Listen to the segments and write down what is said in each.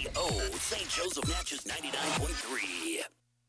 KFGO, St. Joseph Natchez 99.3.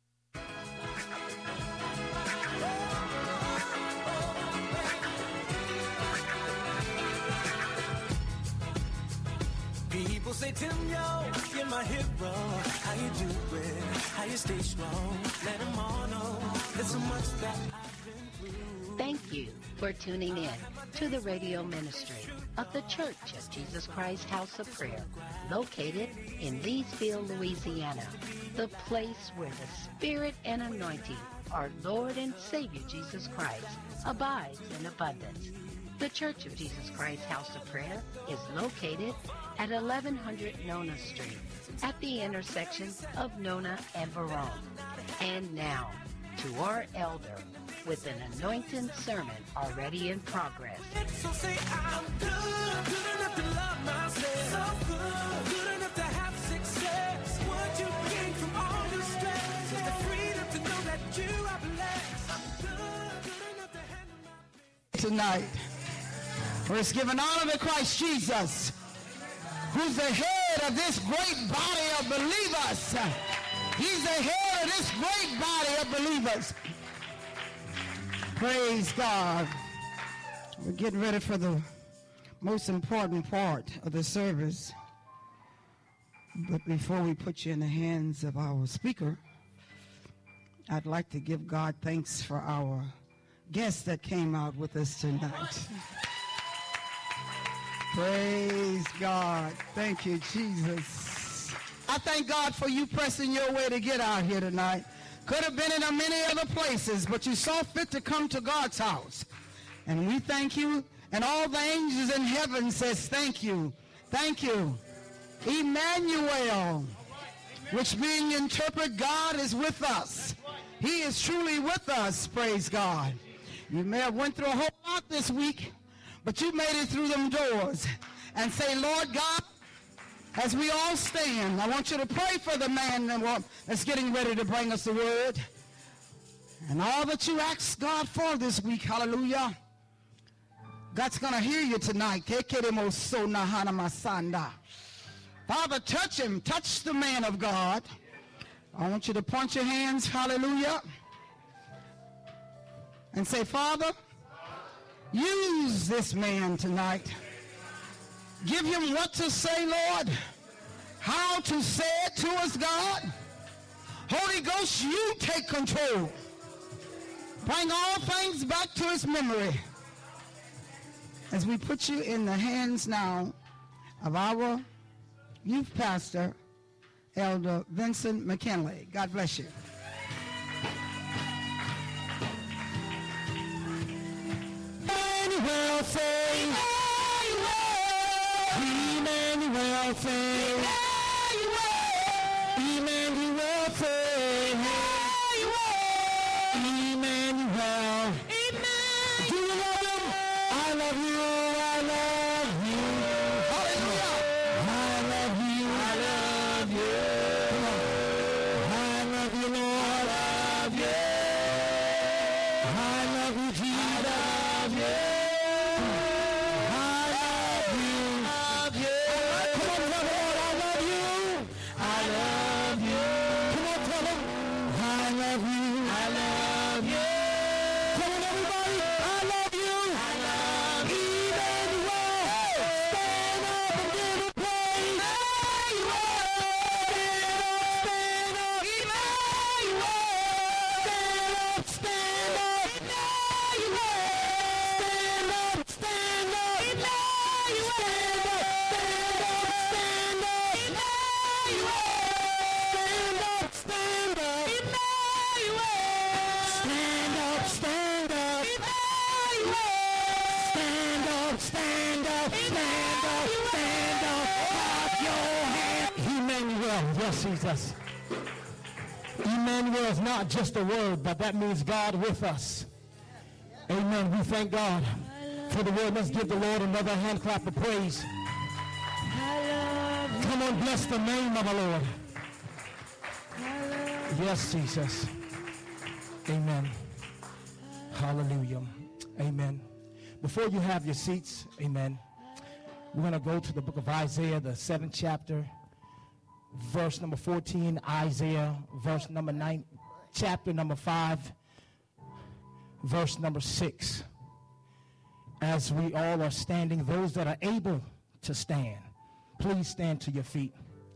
People say, Tim, yo, you're my hero. How you doing? How you stay strong? Let them all know there's so much that I've been through. Thank you for tuning in to the radio ministry of the Church of Jesus Christ House of Prayer, located in Leesville, Louisiana, the place where the Spirit and anointing our Lord and Savior Jesus Christ abides in abundance. The Church of Jesus Christ House of Prayer is located at 1100 Nona Street at the intersection of Nona and Verone. And now, to our elder with an anointing sermon already in progress. So say I'm good, good enough to love myself, so good enough to have success. What you gain from all the stress is the freedom to know that you are blessed. I'm good enough to handle my tonight. Let's give an honor to Christ Jesus, who's the head of this great body of believers. He's the head of this great body of believers. Praise God. We're getting ready for the most important part of the service. But before we put you in the hands of our speaker, I'd like to give God thanks for our guests that came out with us tonight. Praise God. Thank you, Jesus. I thank God for you pressing your way to get out here tonight. Could have been in many other places, but you saw fit to come to God's house. And we thank you. And all the angels in heaven says thank you. Thank you. Emmanuel, which being interpreted, God is with us. He is truly with us. Praise God. You may have went through a whole lot this week, but you made it through them doors. And say, Lord God, as we all stand, I want you to pray for the man that's getting ready to bring us the word. And all that you ask God for this week, hallelujah, God's going to hear you tonight. Father, touch him. Touch the man of God. I want you to point your hands, hallelujah, and say, Father, use this man tonight. Give him what to say, Lord, how to say it to us, God. Holy Ghost, you take control. Bring all things back to his memory as we put you in the hands now of our youth pastor, Elder Vincent McKinley. God bless you. Emmanuel, say Emmanuel, say Emmanuel, say Emmanuel. Do you love him? I love you, I love you. Hallelujah. I love you, I love you. I love you, Lord, I love you. I love you, Jesus. I love you. Jesus. Emmanuel is not just a word, but that means God with us. Amen. We thank God for the word. Let's give the Lord another hand clap of praise. Come on, bless the name of the Lord. Yes, Jesus. Amen. Hallelujah. Amen. Before you have your seats, amen, we're going to go to the book of Isaiah, the 7th chapter. verse number 14, Isaiah, verse number 9, chapter number 5, verse number 6. As we all are standing, those that are able to stand, please stand to your feet.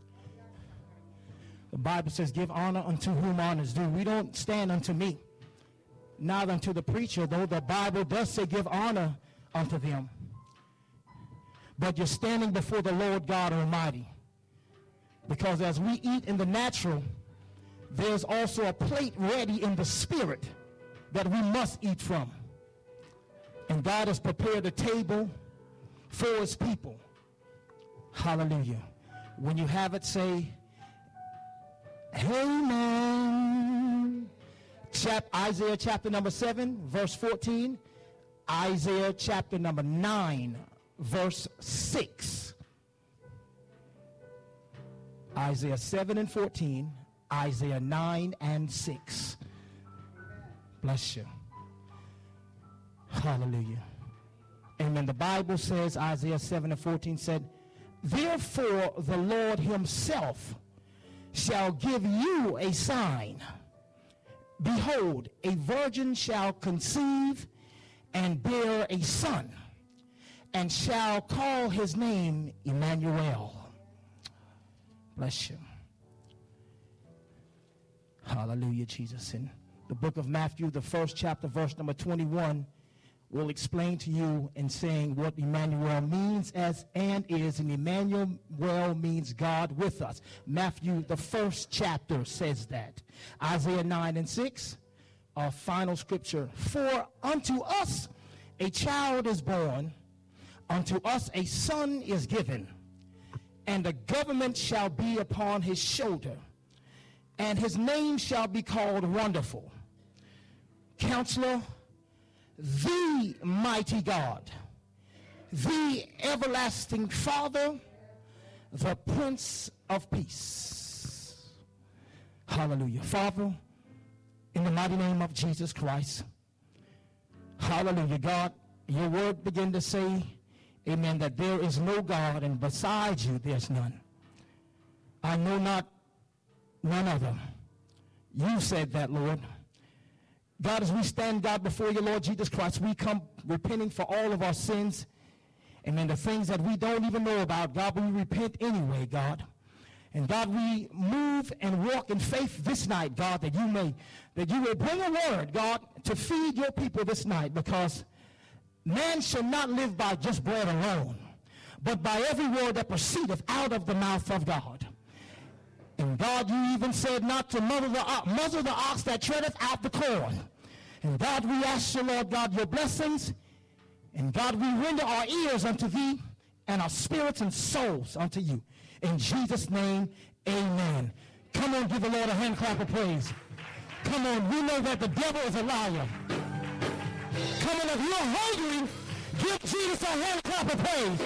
The Bible says, give honor unto whom honor is due. We don't stand unto me, neither unto the preacher, though the Bible does say give honor unto them. But you're standing before the Lord God Almighty. Because as we eat in the natural, there's also a plate ready in the spirit that we must eat from. And God has prepared a table for his people. Hallelujah. When you have it, say, amen. Isaiah chapter number 7, verse 14. Isaiah chapter number 9, verse 6. Isaiah 7 and 14. Isaiah 9 and 6. Bless you. Hallelujah. Amen. The Bible says, Isaiah 7 and 14 said, therefore the Lord himself shall give you a sign. Behold, a virgin shall conceive and bear a son, and shall call his name Emmanuel. Bless you. Hallelujah, Jesus. In the book of Matthew, the first chapter, verse number 21, will explain to you in saying what Emmanuel means and is. And Emmanuel means God with us. Matthew, the first chapter, says that. Isaiah 9 and 6, our final scripture. For unto us a child is born, unto us a son is given, and the government shall be upon his shoulder, and his name shall be called Wonderful, Counselor, the Mighty God, the Everlasting Father, the Prince of Peace. Hallelujah. Father, in the mighty name of Jesus Christ, hallelujah, God, your word began to say, amen, that there is no God, and besides you there's none. I know not none other. You said that, Lord. God, as we stand, God, before you, Lord Jesus Christ, we come repenting for all of our sins. Amen. The things that we don't even know about, God, we repent anyway, God. And God, we move and walk in faith this night, God, that you will bring a word, God, to feed your people this night, because man shall not live by just bread alone, but by every word that proceedeth out of the mouth of God. And God, you even said not to muzzle the ox that treadeth out the corn. And God, we ask you, Lord God, your blessings. And God, we render our ears unto thee, and our spirits and souls unto you. In Jesus' name, amen. Come on, give the Lord a hand clap of praise. Come on, we know that the devil is a liar. Come on, if you're hungry, give Jesus a hand clap of praise.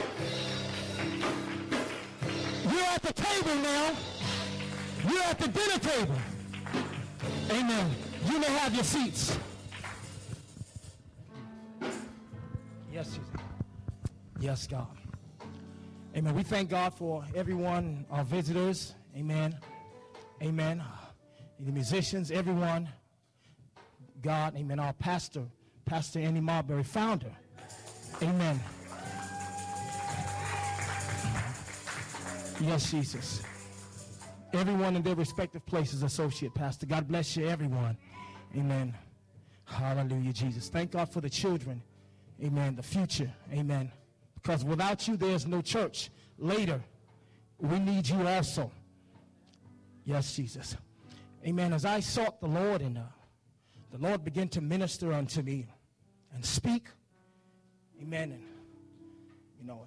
You're at the table now. You're at the dinner table. Amen. You may have your seats. Yes, Jesus. Yes, God. Amen. We thank God for everyone, our visitors. Amen. Amen. The musicians, everyone. God, amen. Our pastor, Pastor Andy Marbury, founder. Amen. Yes, Jesus. Everyone in their respective places, associate pastor. God bless you, everyone. Amen. Hallelujah, Jesus. Thank God for the children. Amen. The future. Amen. Because without you, there's no church. Later, we need you also. Yes, Jesus. Amen. As I sought the Lord, and the Lord began to minister unto me and speak. Amen. And, you know,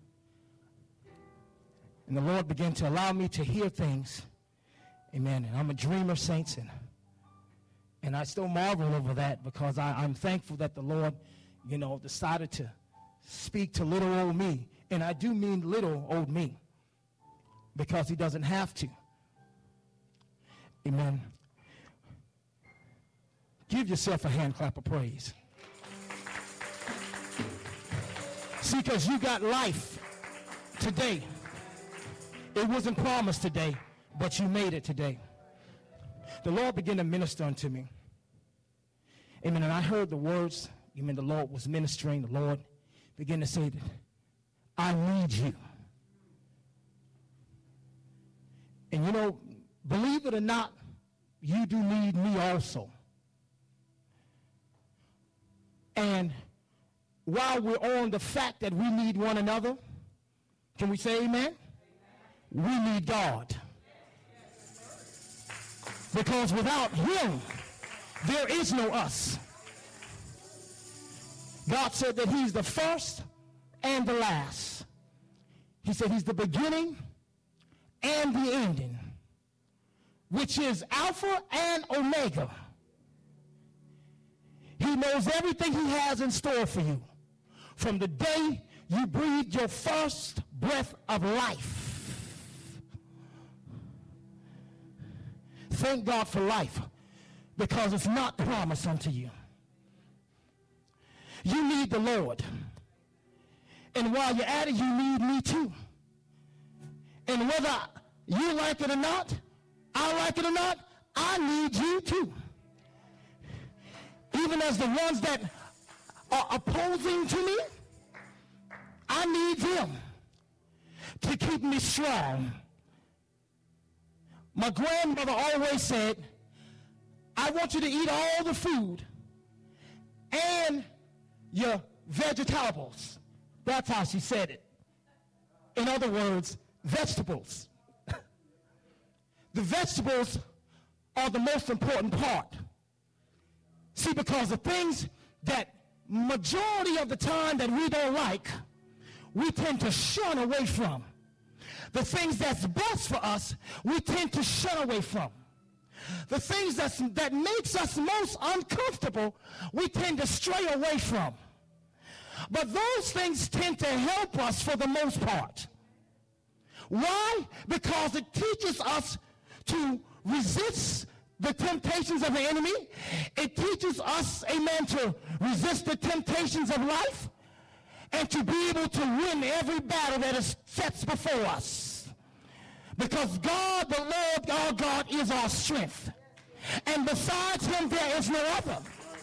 and the Lord began to allow me to hear things. Amen. And I'm a dreamer, saints. And I still marvel over that, because I'm thankful that the Lord, you know, decided to speak to little old me. And I do mean little old me, because he doesn't have to. Amen. Give yourself a hand clap of praise. See, because you got life today. It wasn't promised today, but you made it today. The Lord began to minister unto me. Amen. And I heard the words, amen, the Lord was ministering. The Lord began to say that I need you. And you know, believe it or not, you do need me also. And while we're on the fact that we need one another, can we say amen? We need God. Because without him, there is no us. God said that he's the first and the last. He said he's the beginning and the ending, which is Alpha and Omega. He knows everything he has in store for you from the day you breathed your first breath of life. Thank God for life, because it's not promised unto you. You need the Lord. And while you're at it, you need me too. And whether you like it or not, I like it or not, I need you too. Even as the ones that are opposing to me, I need them to keep me strong. My grandmother always said, I want you to eat all the food and your vegetables. That's how she said it. In other words, vegetables. The vegetables are the most important part. See, because the things that majority of the time that we don't like, we tend to shun away from. The things that's best for us, we tend to shun away from. The things that makes us most uncomfortable, we tend to stray away from. But those things tend to help us for the most part. Why? Because it teaches us to resist the temptations of the enemy. It teaches us, amen, to resist the temptations of life and to be able to win every battle that is sets before us. Because God, the Lord our God, is our strength. And besides him, there is no other.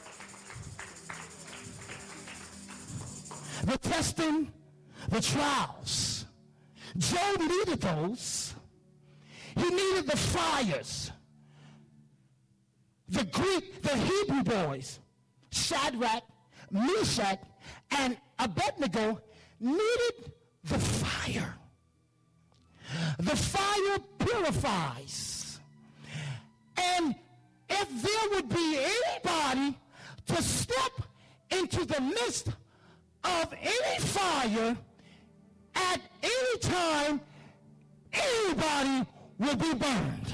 The testing, the trials. Job needed those. He needed the fires. The Hebrew boys, Shadrach, Meshach, and Abednego, needed the fire. The fire purifies. And if there would be anybody to step into the midst of any fire at any time, anybody will be burned.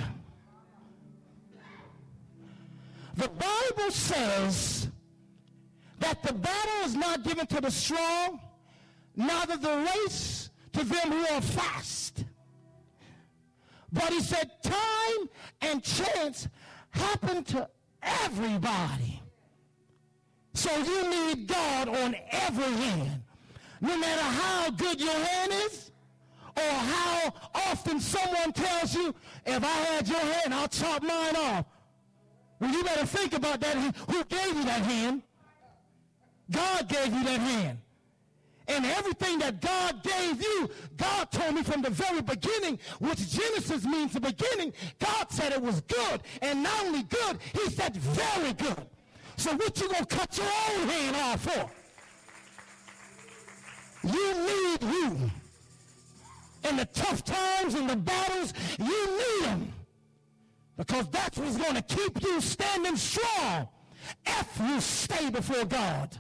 The Bible says that the battle is not given to the strong, neither the race to them who are fast. But he said time and chance happen to everybody. So you need God on every hand. No matter how good your hand is, or how often someone tells you, if I had your hand, I'll chop mine off. Well, you better think about that. Who gave you that hand? God gave you that hand. And everything that God gave you, God told me from the very beginning, which Genesis means the beginning, God said it was good. And not only good, he said very good. So what you gonna cut your own hand off for? You need you. In the tough times, in the battles, you need them. Because that's what's going to keep you standing strong if you stay before God.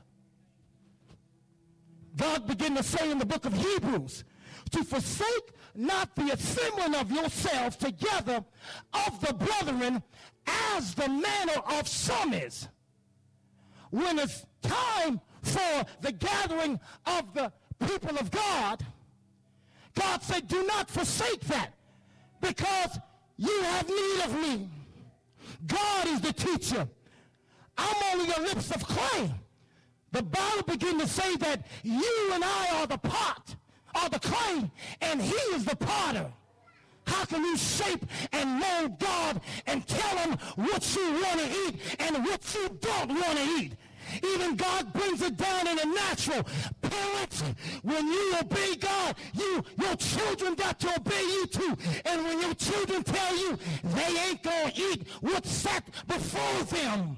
God began to say in the book of Hebrews, to forsake not the assembling of yourselves together of the brethren, as the manner of some is. When it's time for the gathering of the people of God, God said, do not forsake that, because you have need of me. God is the teacher. I'm only the lips of clay. The Bible begins to say that you and I are the pot, are the clay, and he is the potter. How can you shape and mold God and tell him what you want to eat and what you don't want to eat? Even God brings it down in the natural. Parents, when you obey God, your children got to obey you too. And when your children tell you they ain't going to eat what's set before them.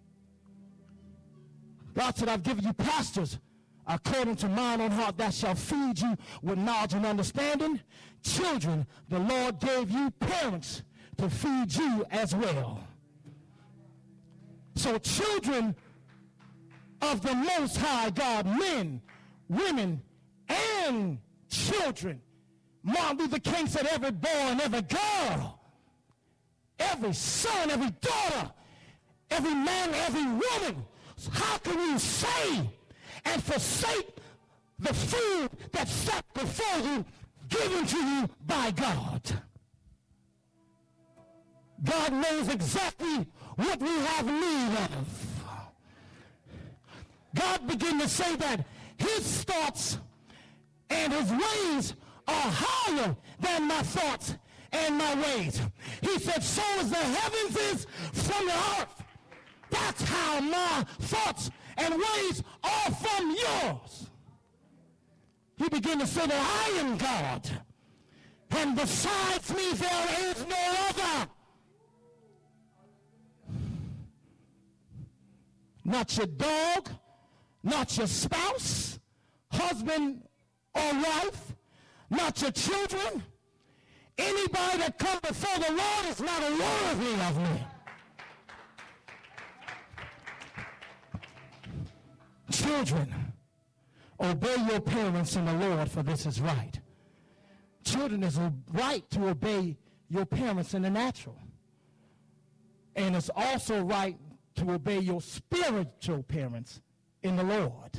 God said, I've given you pastors according to mine own heart that shall feed you with knowledge and understanding. Children, the Lord gave you parents to feed you as well. So children of the Most High God, men, women, and children. Martin Luther King said every boy and every girl, every son, every daughter, every man, every woman. How can you say and forsake the food that's set before you, given to you by God? God knows exactly what we have need of. God began to say that his thoughts and his ways are higher than my thoughts and my ways. He said, so as the heavens is from the earth, that's how my thoughts and ways are from yours. He began to say that I am God, and besides me there is no other. Not your dog, not your spouse, husband or wife, not your children. Anybody that comes before the Lord is not worthy of me. Children, obey your parents in the Lord, for this is right. Children, is right to obey your parents in the natural. And it's also right to obey your spiritual parents in the Lord.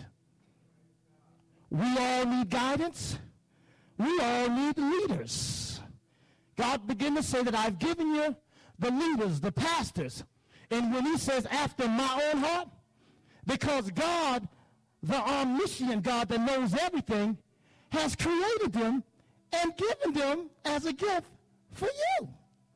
We all need guidance. We all need leaders. God began to say that I've given you the leaders, the pastors. And when he says after my own heart, because God, the omniscient God that knows everything, has created them and given them as a gift for you.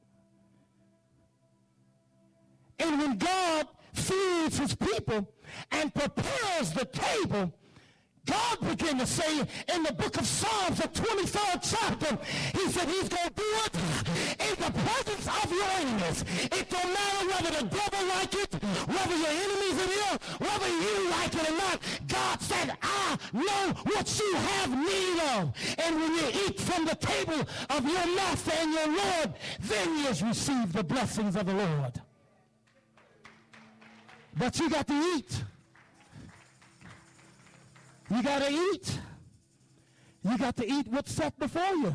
And when God feeds his people and prepares the table, God began to say in the book of Psalms, the 23rd chapter, he said he's going to do it in the presence of your enemies. It don't matter whether the devil like it, whether your enemies are here, whether you like it or not. God said, I know what you have need of. And when you eat from the table of your master and your Lord, then you receive the blessings of the Lord. But you got to eat. You got to eat. You got to eat what's set before you.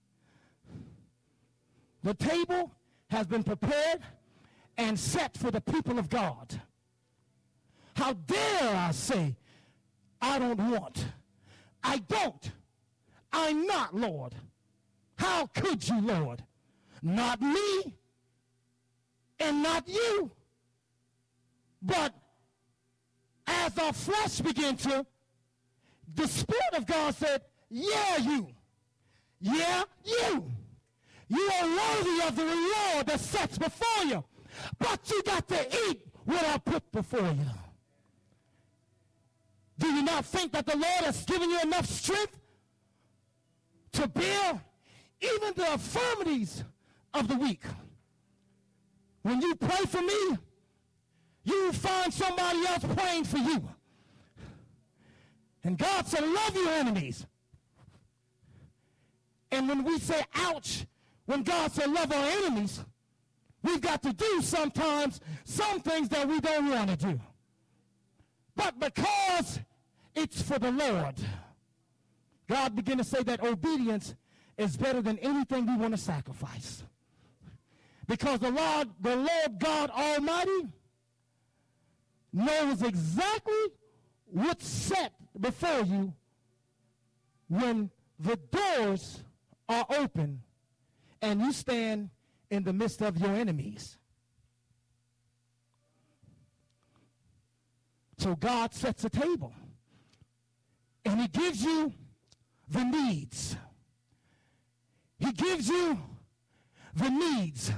The table has been prepared and set for the people of God. How dare I say, I don't want. I don't. I'm not, Lord. How could you, Lord? Not me and not you. But as our flesh began to, the Spirit of God said, yeah, you. Yeah, you. You are worthy of the reward that sets before you. But you got to eat what I put before you. Do you not think that the Lord has given you enough strength to bear even the infirmities of the weak? When you pray for me, you find somebody else praying for you. And God said, love your enemies. And when we say, ouch, when God said, love our enemies, we've got to do sometimes some things that we don't want to do. But because it's for the Lord, God began to say that obedience is better than anything we want to sacrifice. Because the Lord God Almighty knows exactly what's set before you when the doors are open and you stand in the midst of your enemies. So God sets a table and he gives you the needs. He gives you the needs.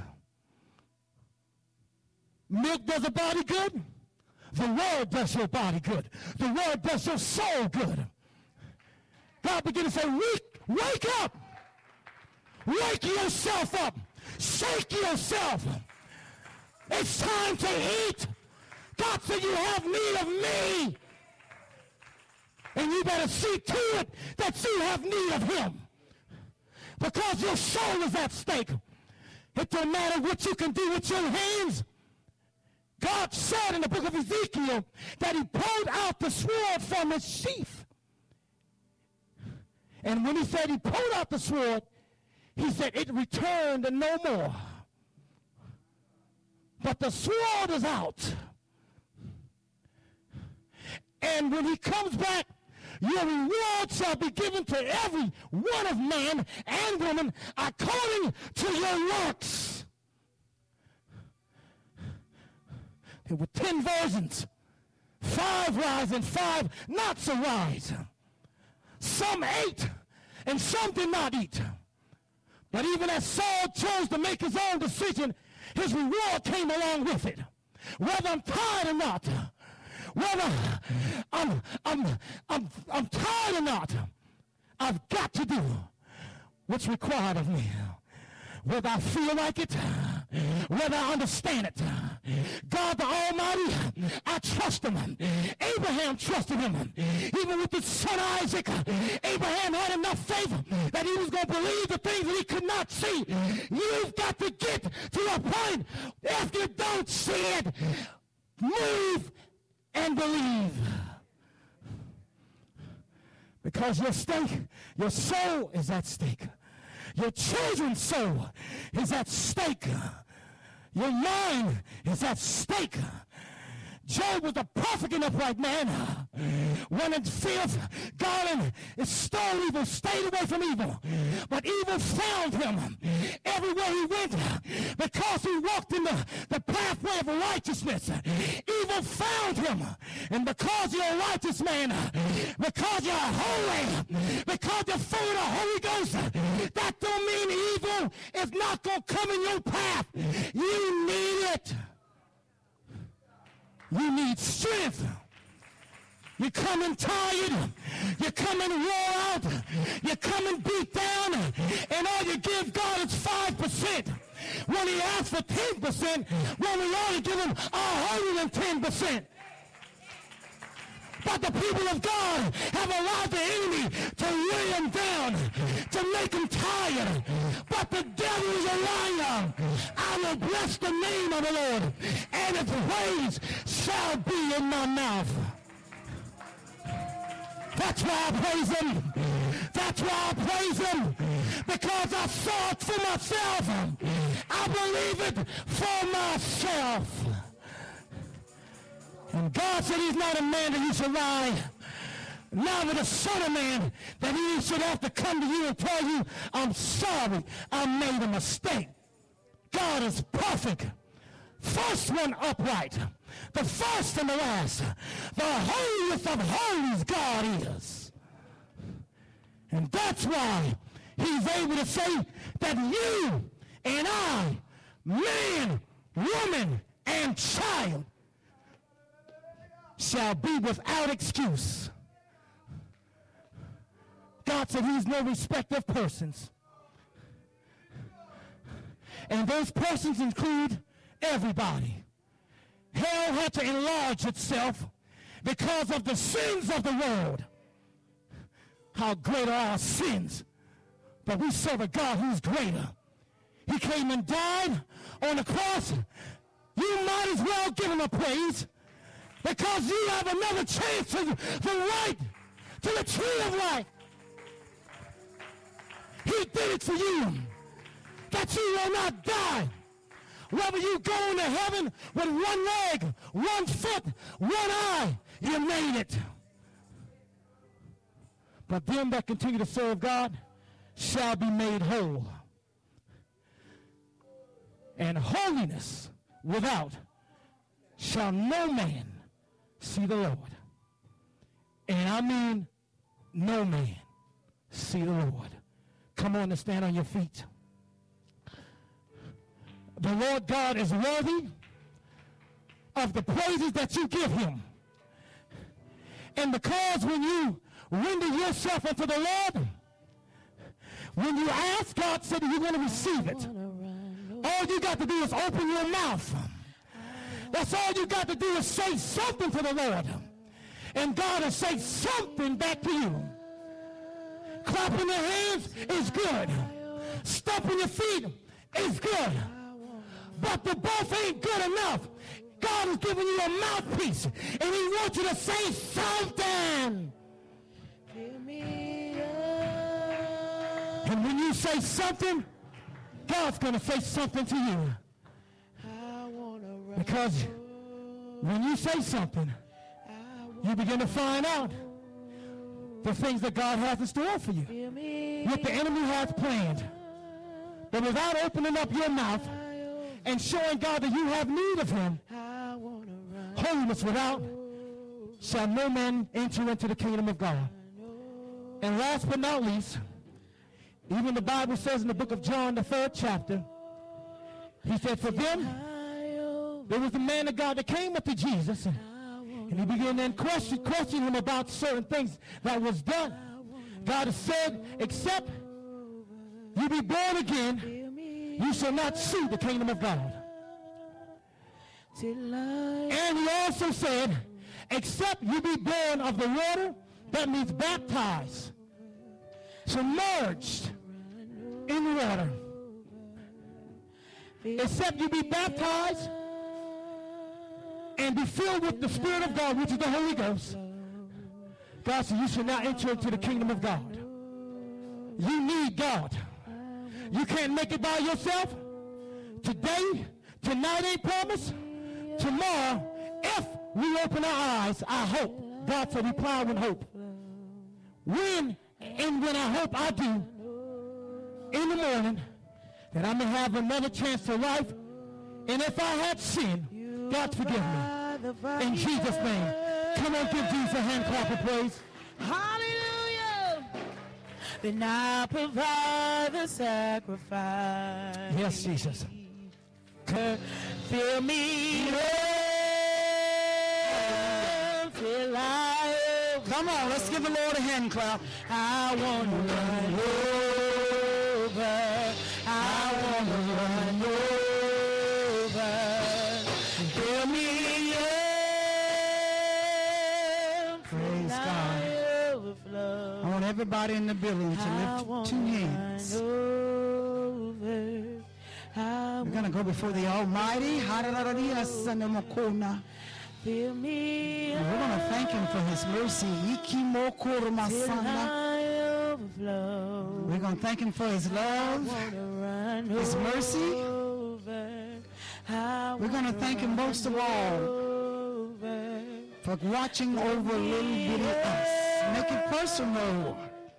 Milk does a body good. The word does your body good. The word does your soul good. God began to say, wake up. Wake yourself up. Shake yourself. It's time to eat. God said you have need of me. And you better see to it that you have need of him. Because your soul is at stake. It don't matter what you can do with your hands. God said in the book of Ezekiel that he pulled out the sword from its sheath. And when he said he pulled out the sword, he said it returned no more. But the sword is out. And when he comes back, your reward shall be given to every one of man and woman according to your works. There were 10 virgins, 5 wise and 5 not so wise. Some ate and some did not eat. But even as Saul chose to make his own decision, his reward came along with it. Whether I'm tired or not, whether I'm tired or not, I've got to do what's required of me. Whether I feel like it, whether I understand it. God the Almighty, I trust him. Abraham trusted him. Even with his son Isaac, Abraham had enough faith that he was going to believe the things that he could not see. You've got to get to a point, if you don't see it, move and believe. Because your soul is at stake. Your children's soul is at stake. Your mind is at stake. Job was a perfect and upright man. When in filth, God and his stone evil stayed away from evil. But evil found him everywhere he went because he walked in the pathway of righteousness. Evil found him. And because you're a righteous man, because you're holy, because you're full of the Holy Ghost, that don't mean evil is not going to come in your path. You need it. You need strength. You're coming tired. You're coming wore out. You're coming beat down. And all you give God is 5%. When he asks for 10%, when we only give him 110%. But the people of God have allowed the enemy to weigh them down, to make them tired. But the devil is a liar. I will bless the name of the Lord, and his praise shall be in my mouth. That's why I praise him. That's why I praise him. Because I saw it for myself. I believe it for myself. And God said he's not a man that he should lie. Neither the Son of Man that he should have to come to you and tell you, I'm sorry, I made a mistake. God is perfect. First one upright. The first and the last. The holiest of holies God is. And that's why he's able to say that you and I, man, woman, and child, shall be without excuse. God said he's no respecter of persons. And those persons include everybody. Hell had to enlarge itself because of the sins of the world. How great are our sins. But we serve a God who's greater. He came and died on the cross. You might as well give him a praise. Because you have another chance to the right, to the tree of life. He did it for you, that you will not die. Whether you go into heaven with one leg, 1 foot, 1 eye, you made it. But them that continue to serve God shall be made whole. And holiness without shall no man see the Lord. And I mean no man see the Lord. Come on and stand on your feet. the Lord God is worthy of the praises that you give him. And because when you render yourself unto the Lord, when you ask, God said that you're going to receive it. All you got to do is open your mouth. That's all you got to do is say something to the Lord. And God will say something back to you. Clapping your hands is good. Stomping your feet is good. But the both ain't good enough. God is giving you a mouthpiece, and he wants you to say something. And when you say something, God's going to say something to you. Because when you say something, you begin to find out the things that God has in store for you, what the enemy has planned. But without opening up your mouth and showing God that you have need of him, holiness without shall no man enter into the kingdom of God. And last but not least, even the Bible says in the book of John, the 3rd chapter, he said, for them, there was a man of God that came up to Jesus, and he began to question him about certain things that was done. God has said, except you be born again, you shall not see the kingdom of God. And he also said, except you be born of the water, that means baptized, submerged in water. Except you be baptized and be filled with the Spirit of God, which is the Holy Ghost. God said, you shall not enter into the kingdom of God. You need God. You can't make it by yourself. Today, tonight ain't promised. Tomorrow, if we open our eyes, I hope. God said, reply with hope. When I hope I do, in the morning, that I may have another chance to life. And if I had sinned, God forgive me. In Jesus' name. Come on, give Jesus a hand clap of praise. Hallelujah. Then I provide the sacrifice. Yes, Jesus. Fill me up till I overflow. Come on, let's give the Lord a hand clap. I want to run over. I want to run over. Fill me up. Praise God. Overflow. I want everybody in the building to lift 2 hands. We're going to go before the Almighty. Fill me And we're going to thank him for his mercy. We're going to thank him for his love, his mercy. We're going to thank him most of all for watching over little bitty us. Make it personal.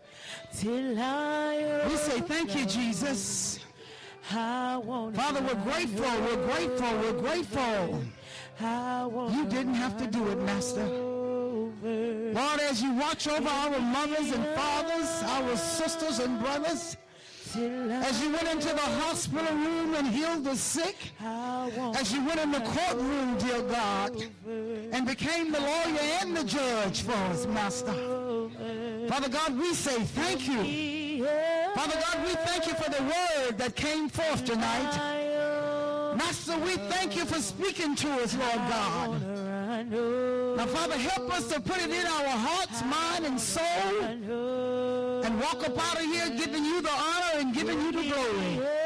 We say thank you, Jesus. Father, we're grateful, we're grateful, we're grateful. You didn't have to do it, Master. Lord, as you watch over our mothers and fathers, our sisters and brothers, as you went into the hospital room and healed the sick, as you went in the courtroom, dear God, and became the lawyer and the judge for us, Master. Father God, we say thank you. Father God, we thank you for the word that came forth tonight. Master, we thank you for speaking to us, Lord God. Now, Father, help us to put it in our hearts, mind, and soul, and walk up out of here giving you the honor and giving you the glory.